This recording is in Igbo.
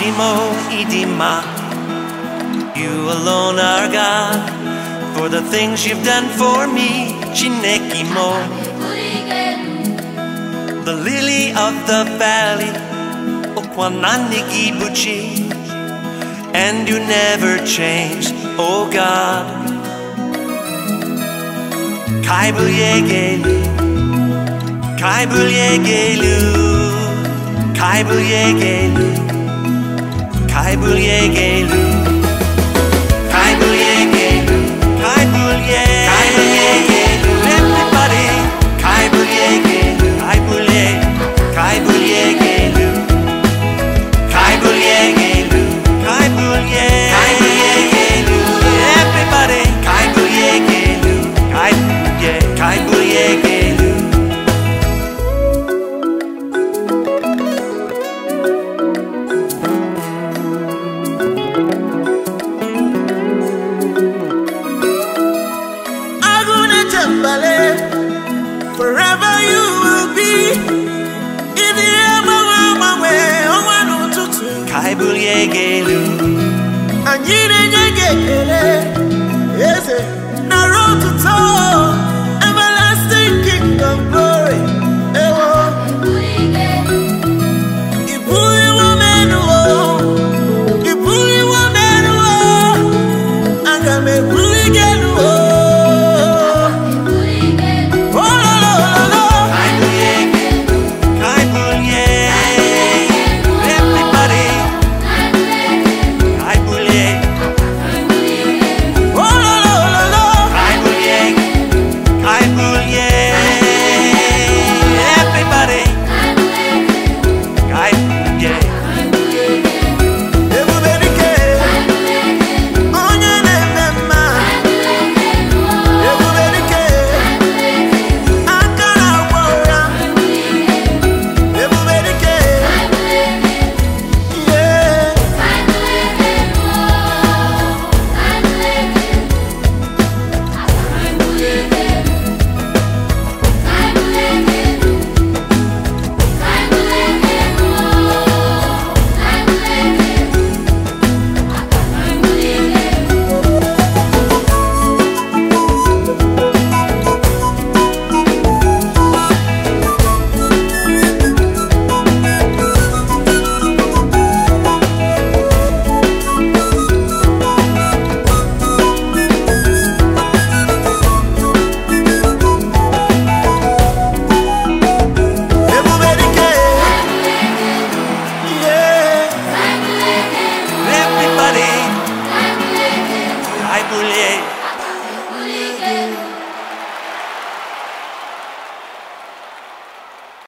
mo idima. You alone are God, for the things you've done for me. Chineke mo, the lily of the valley, Okwananigi Buchi, and you never change, oh God. Kaibuyegelu, Kaibuyegelu, Kaibuyegelu, Kaibuyegelu, Kaibuyegelu, Kaibuyegelu, everybody, Kaibuyegelu, Kaibuyegelu, Kaibuyegelu, Kaibuyegelu, everybody, Kaibuyegelu, Kaibuyegelu. Forever you will be in the Kaibuyegelu, and you didn't get yes, now road to toe, everlasting King of glory. Kaibuyegelu.